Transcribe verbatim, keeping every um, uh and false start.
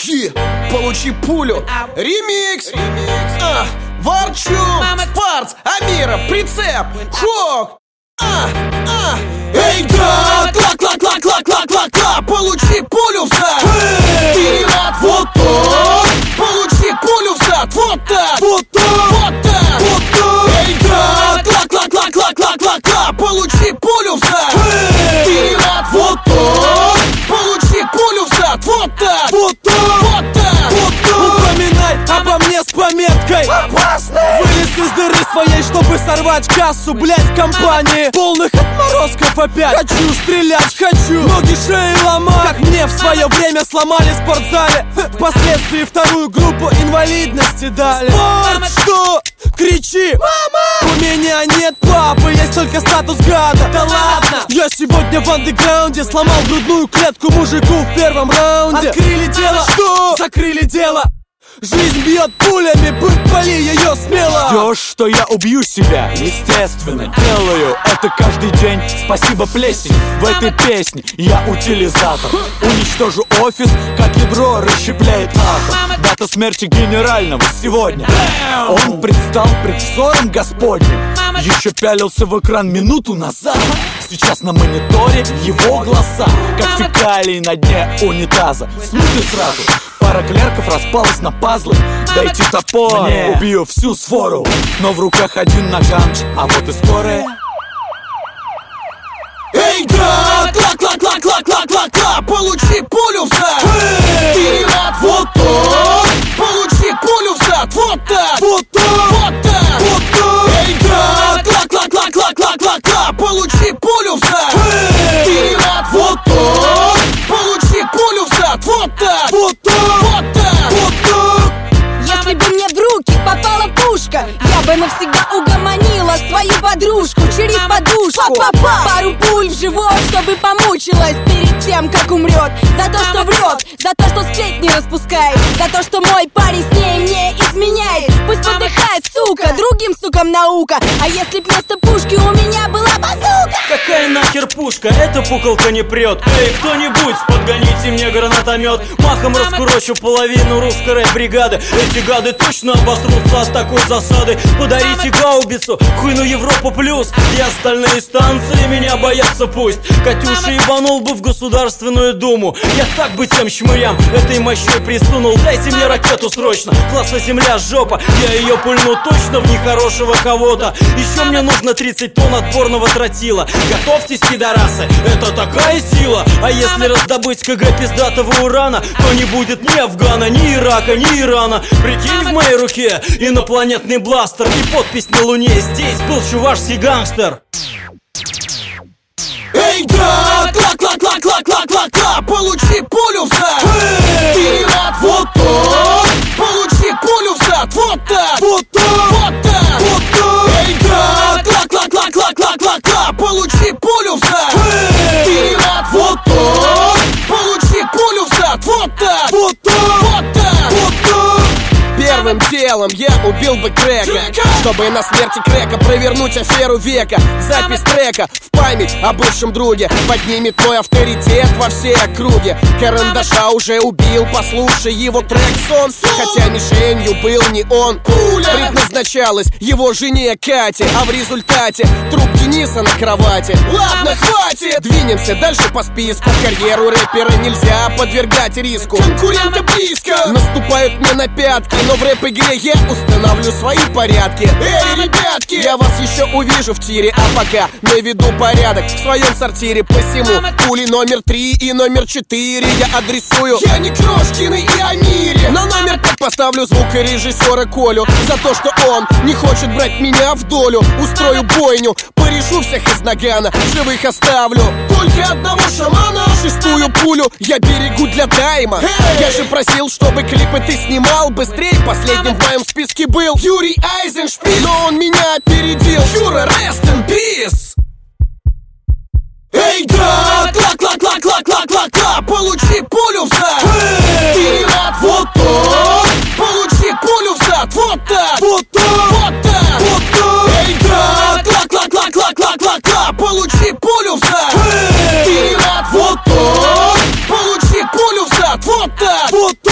Е, получи пулю. Ремикс. А, ворчу. Спарц, Амира, прицеп. Хок. А, а. Эй, да, кла, кла, кла, кла, кла, кла, кла. Получи пулю в зад. Вперед, вот так. Получи пулю в зад. Вот так. Вот так. Вот так. Вот так. Эй, да, кла, кла, кла, кла, кла, кла, кла. Получи пулю в зад. Вперед, вот так. Получи пулю в зад. Вот так. Вот так. Вот так. Вот так. Упоминай обо мне с пометкой опасный. Вылез из дыры своей, чтобы сорвать кассу, блять, в компании полных отморозков опять. Хочу стрелять, хочу ноги, шеи ломать, как мне в свое время сломали в спортзале. Впоследствии вторую группу инвалидности дали. Спорт, что? Кричи, мама! У меня нет папы, есть только статус гада. Да ладно! Я сегодня в андеграунде сломал грудную клетку мужику в первом раунде. Открыли дело, что? Закрыли дело. Жизнь бьет пулями, будь пали ее смело. Ждешь, что я убью себя? Естественно, делаю это каждый день. Спасибо, плесень, в этой песне я утилизатор. Уничтожу офис, как ядро расщепляет атом. Дата смерти генерального сегодня. Он предстал пред взором Господним. Еще пялился в экран минуту назад. Сейчас на мониторе его глаза, как фекалии на дне унитаза. Смуты сразу. Пара клерков распалась на пазлы. Дайте топор, мне убью всю свору. Но в руках один наган, а вот и скорая. Эй, да, кла, кла, кла, кла, кла, кла, кла. Получи пулю в зад. Вперед, вот так. Получи пулю в зад. Вот так. Вот так. Вот так. Вот так. Эй, да, кла, кла, кла, кла, кла, кла, кла. Получи пулю в зад. Вперед, вот так. Получи пулю в зад. Вот так. Вот так. Вот так. Вот так. Если бы мне в руки попала пушка, я бы навсегда угомонила свою подружку через подушку. Па-па-па. Пару пуль в живот, чтобы помучилась перед тем, как умрет. За то, что врет, за то, что сплетни распускает, за то, что мой парень с ней не изменяет. Пусть подыхает, сука, другим сукам наука. А если б вместо пушки у меня была базука? Какая нахер пушка? Эта пуколка не прет. Эй, кто-нибудь, подгоните мне гранатомет. Махом раскурочу половину русской рэп-бригады. Эти гады точно обосрутся от такой засады. Подарите гаубицу, хуйну Европу плюс. И остальные станции меня боятся пусть. Катюша ебанул бы в Государственную Думу. Я так бы тем шмырям этой мощой присунул. Дайте мне ракету срочно, класса земля жопа. Я ее пульну точно в нехорошего кого-то. Еще мне нужно тридцать тонн отборного тротила. Готовьтесь, пидорасы, это такая сила. А если раздобыть КГ пиздатого урана, то не будет ни Афгана, ни Ирака, ни Ирана. Прикинь, в моей руке инопланетный бластер и подпись на Луне. Здесь был чувашский гангстер. Эй, да, кла, кла, кла, кла, кла, кла, кла. Получи пулю в зад. Вперед, вот так. Получи пулю в зад. Вот так. Вот так. Вот так. Вот так. Эй, да, кла, кла, кла, кла, кла, кла, кла. Получи пулю в зад. Вперед, вот так. Получи пулю в зад. Вот так. Вот так. Вот так. Вот так. Первым делом я убил бы Крека, чтобы на смерти Крека провернуть аферу века. Запись трека в память о бывшем друге поднимет мой авторитет во всей округе. Карандаша уже убил, послушай его трек «Сон». Хотя мишенью был не он, предназначалась его жене Кате. А в результате труп Дениса на кровати. Ладно, хватит! Двинемся дальше по списку. Карьеру рэпера нельзя подвергать риску. Конкуренты близко наступают мне на пятки, но в рэп-игре я установлю свои порядки. Эй, ребятки, я вас еще увижу в тире. А пока наведу порядок в своем сортире. Посему пули номер три и номер четыре я адресую Я не Крошкиной и Амире. На номер пять поставлю звукорежиссера Колю за то, что он не хочет брать меня в долю. Устрою бойню, порешу всех из нагана, живых оставлю только одного шамана. Шестую пулю я берегу для тайма. Hey! Я же просил, чтобы клипы ты снимал быстрее. Последним в моем списке был Юрий Айзеншпиль, но он меня опередил. Юра, rest in peace. Эй, да, кла, кла, кла, кла, кла, кла, кла. Получи пулю в зад. Вперед, вот так. Получи пулю в зад. Вот так. Вот так. Вот так. Вот так. Эй, да, кла, кла, кла, кла, кла, кла, кла. Получи пулю в зад. Вперед, вот так. Получи пулю в зад. Вот так. Вот так.